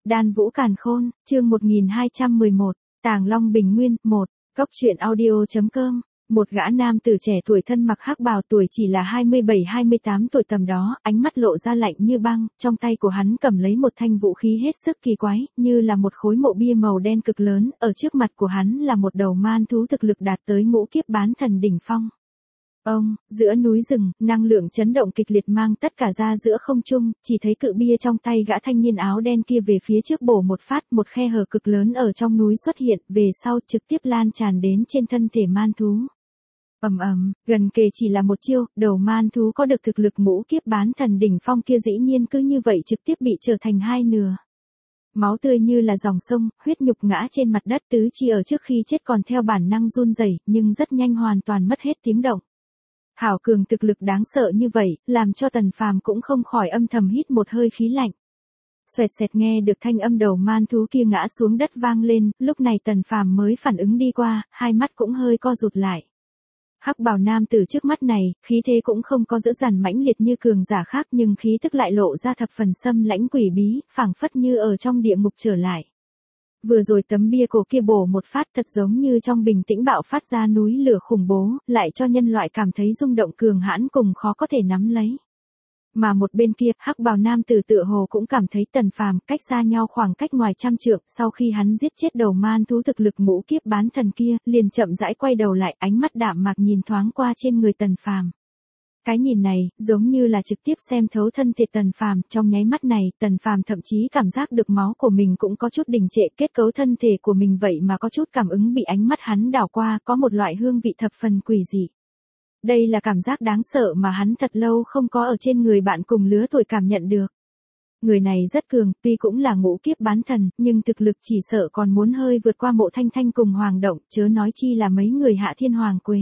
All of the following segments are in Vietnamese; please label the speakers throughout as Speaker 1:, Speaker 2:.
Speaker 1: Đan Vũ Càn Khôn, chương 1211, Tàng Long Bình Nguyên, 1, Cốc truyện audio.com. Một gã nam tử trẻ tuổi thân mặc hắc bào, tuổi chỉ là 27-28 tuổi tầm đó, ánh mắt lộ ra lạnh như băng, trong tay của hắn cầm lấy một thanh vũ khí hết sức kỳ quái, như là một khối mộ bia màu đen cực lớn, ở trước mặt của hắn là một đầu man thú thực lực đạt tới ngũ kiếp bán thần đỉnh phong. Giữa núi rừng, năng lượng chấn động kịch liệt mang tất cả ra giữa không trung, chỉ thấy cự bia trong tay gã thanh niên áo đen kia về phía trước bổ một phát, một khe hở cực lớn ở trong núi xuất hiện, về sau trực tiếp lan tràn đến trên thân thể man thú. Gần kề chỉ là một chiêu, đầu man thú có được thực lực ngũ kiếp bán thần đỉnh phong kia dĩ nhiên cứ như vậy trực tiếp bị trở thành hai nửa. Máu tươi như là dòng sông, huyết nhục ngã trên mặt đất, tứ chi ở trước khi chết còn theo bản năng run rẩy, nhưng rất nhanh hoàn toàn mất hết tiếng động. Hảo cường thực lực đáng sợ như vậy, làm cho Tần Phàm cũng không khỏi âm thầm hít một hơi khí lạnh. Xoẹt xẹt, nghe được thanh âm đầu man thú kia ngã xuống đất vang lên, lúc này Tần Phàm mới phản ứng đi qua, hai mắt cũng hơi co rụt lại. Hắc bào nam tử trước mắt này, khí thế cũng không có dữ dằn mãnh liệt như cường giả khác, nhưng khí tức lại lộ ra thập phần xâm lãnh quỷ bí, phảng phất như ở trong địa ngục trở lại. Vừa rồi tấm bia cổ kia bổ một phát thật giống như trong bình tĩnh bạo phát ra núi lửa khủng bố, lại cho nhân loại cảm thấy rung động cường hãn cùng khó có thể nắm lấy. Mà một bên kia, hắc bào nam tử tựa hồ cũng cảm thấy Tần Phàm cách xa nhau khoảng cách ngoài trăm trượng, sau khi hắn giết chết đầu man thú thực lực ngũ kiếp bán thần kia, liền chậm rãi quay đầu lại, ánh mắt đạm mạc nhìn thoáng qua trên người Tần Phàm. Cái nhìn này, giống như là trực tiếp xem thấu thân thể Tần Phàm, trong nháy mắt này, Tần Phàm thậm chí cảm giác được máu của mình cũng có chút đình trệ, kết cấu thân thể của mình vậy mà có chút cảm ứng bị ánh mắt hắn đảo qua, có một loại hương vị thập phần quỷ dị. Đây là cảm giác đáng sợ mà hắn thật lâu không có ở trên người bạn cùng lứa tuổi cảm nhận được. Người này rất cường, tuy cũng là ngũ kiếp bán thần, nhưng thực lực chỉ sợ còn muốn hơi vượt qua Mộ Thanh Thanh cùng Hoàng Động, chớ nói chi là mấy người Hạ Thiên Hoàng Quế.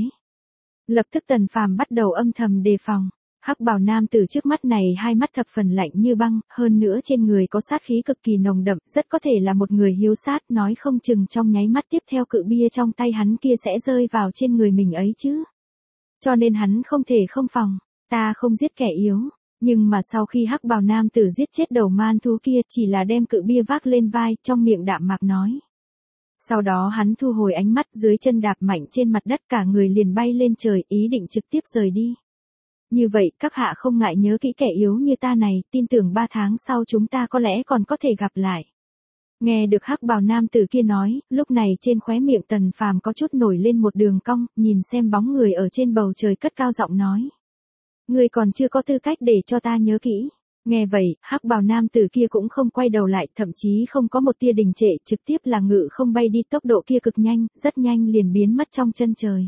Speaker 1: Lập tức Tần Phàm bắt đầu âm thầm đề phòng. Hắc bào nam tử trước mắt này hai mắt thập phần lạnh như băng, hơn nữa trên người có sát khí cực kỳ nồng đậm, rất có thể là một người hiếu sát, nói không chừng trong nháy mắt tiếp theo cự bia trong tay hắn kia sẽ rơi vào trên người mình ấy chứ. Cho nên hắn không thể không phòng, ta không giết kẻ yếu. Nhưng mà sau khi hắc bào nam tử giết chết đầu man thú kia, chỉ là đem cự bia vác lên vai, trong miệng đạm mạc nói. Sau đó hắn thu hồi ánh mắt, dưới chân đạp mạnh trên mặt đất, cả người liền bay lên trời, ý định trực tiếp rời đi. Như vậy, các hạ không ngại nhớ kỹ kẻ yếu như ta này, tin tưởng 3 tháng sau chúng ta có lẽ còn có thể gặp lại. Nghe được hắc bào nam tử kia nói, lúc này trên khóe miệng Tần Phàm có chút nổi lên một đường cong, nhìn xem bóng người ở trên bầu trời cất cao giọng nói. Ngươi còn chưa có tư cách để cho ta nhớ kỹ. Nghe vậy, hắc bào nam tử kia cũng không quay đầu lại, thậm chí không có một tia đình trệ, trực tiếp là ngự không bay đi, tốc độ kia cực nhanh, rất nhanh liền biến mất trong chân trời.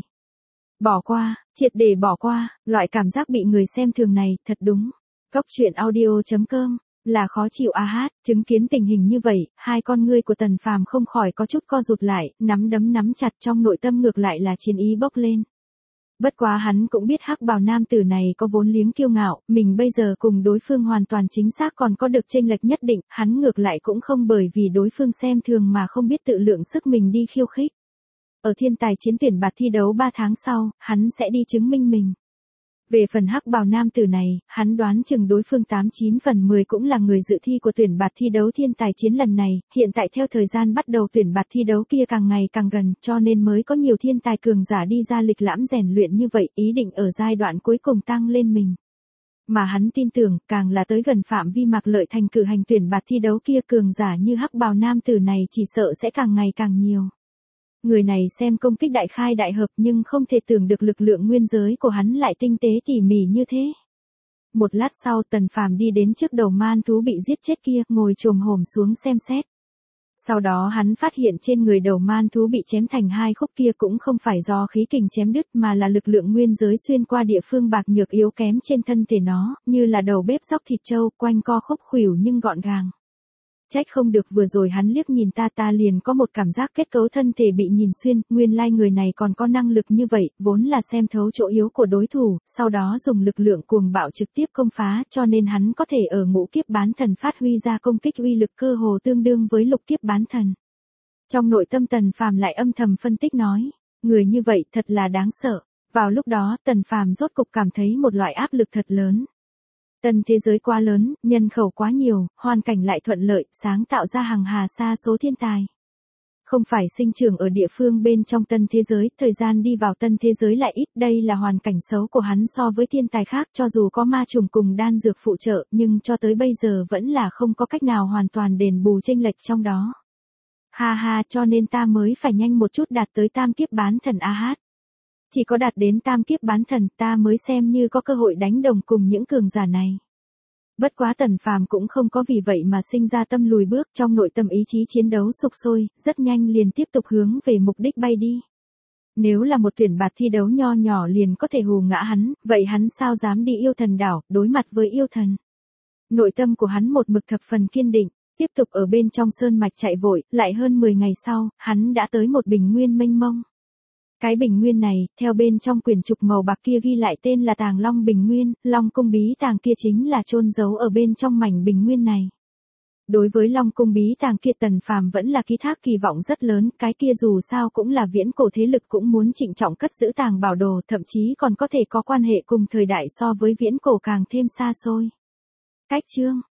Speaker 1: Bỏ qua, triệt để bỏ qua, loại cảm giác bị người xem thường này, thật đúng. Cốc truyện audio.com, là khó chịu hát, chứng kiến tình hình như vậy, hai con ngươi của Tần Phàm không khỏi có chút co rụt lại, nắm đấm nắm chặt, trong nội tâm ngược lại là chiến ý bốc lên. Bất quá hắn cũng biết hắc bào nam tử này có vốn liếng kiêu ngạo, mình bây giờ cùng đối phương hoàn toàn chính xác còn có được chênh lệch nhất định, hắn ngược lại cũng không bởi vì đối phương xem thường mà không biết tự lượng sức mình đi khiêu khích. Ở thiên tài chiến tuyển bạt thi đấu 3 tháng sau, hắn sẽ đi chứng minh mình. Về phần hắc bào nam tử này, hắn đoán chừng đối phương 89 phần 10 cũng là người dự thi của tuyển bạt thi đấu thiên tài chiến lần này, hiện tại theo thời gian bắt đầu tuyển bạt thi đấu kia càng ngày càng gần, cho nên mới có nhiều thiên tài cường giả đi ra lịch lãm rèn luyện như vậy, ý định ở giai đoạn cuối cùng tăng lên mình. Mà hắn tin tưởng, càng là tới gần phạm vi Mạc Lợi Thành cử hành tuyển bạt thi đấu kia, cường giả như hắc bào nam tử này chỉ sợ sẽ càng ngày càng nhiều. Người này xem công kích đại khai đại hợp, nhưng không thể tưởng được lực lượng nguyên giới của hắn lại tinh tế tỉ mỉ như thế. Một lát sau, Tần Phàm đi đến trước đầu man thú bị giết chết kia, ngồi chồm hổm xuống xem xét. Sau đó hắn phát hiện trên người đầu man thú bị chém thành hai khúc kia cũng không phải do khí kình chém đứt, mà là lực lượng nguyên giới xuyên qua địa phương bạc nhược yếu kém trên thân thể nó, như là đầu bếp róc thịt trâu, quanh co khúc khuỷu nhưng gọn gàng. Trách không được vừa rồi hắn liếc nhìn ta liền có một cảm giác kết cấu thân thể bị nhìn xuyên, nguyên lai người này còn có năng lực như vậy, vốn là xem thấu chỗ yếu của đối thủ, sau đó dùng lực lượng cuồng bạo trực tiếp công phá, cho nên hắn có thể ở ngũ kiếp bán thần phát huy ra công kích uy lực cơ hồ tương đương với lục kiếp bán thần. Trong nội tâm Tần Phàm lại âm thầm phân tích nói, người như vậy thật là đáng sợ. Vào lúc đó Tần Phàm rốt cục cảm thấy một loại áp lực thật lớn. Tân thế giới quá lớn, nhân khẩu quá nhiều, hoàn cảnh lại thuận lợi, sáng tạo ra hàng hà sa số thiên tài. Không phải sinh trưởng ở địa phương bên trong tân thế giới, thời gian đi vào tân thế giới lại ít, đây là hoàn cảnh xấu của hắn so với thiên tài khác, cho dù có ma trùng cùng đan dược phụ trợ, nhưng cho tới bây giờ vẫn là không có cách nào hoàn toàn đền bù chênh lệch trong đó. Ha ha, cho nên ta mới phải nhanh một chút đạt tới tam kiếp bán thần a hát. Chỉ có đạt đến tam kiếp bán thần ta mới xem như có cơ hội đánh đồng cùng những cường giả này. Bất quá Tần Phàm cũng không có vì vậy mà sinh ra tâm lùi bước, trong nội tâm ý chí chiến đấu sục sôi, rất nhanh liền tiếp tục hướng về mục đích bay đi. Nếu là một tuyển bạt thi đấu nho nhỏ liền có thể hù ngã hắn, vậy hắn sao dám đi yêu thần đảo, đối mặt với yêu thần. Nội tâm của hắn một mực thập phần kiên định, tiếp tục ở bên trong sơn mạch chạy vội, lại hơn 10 ngày sau, hắn đã tới một bình nguyên mênh mông. Cái bình nguyên này, theo bên trong quyển trục màu bạc kia ghi lại tên là Tàng Long Bình Nguyên, Long Cung bí tàng kia chính là chôn giấu ở bên trong mảnh bình nguyên này. Đối với Long Cung bí tàng kia Tần Phàm vẫn là ký thác kỳ vọng rất lớn, cái kia dù sao cũng là viễn cổ thế lực cũng muốn trịnh trọng cất giữ tàng bảo đồ, thậm chí còn có thể có quan hệ cùng thời đại so với viễn cổ càng thêm xa xôi. Cách chương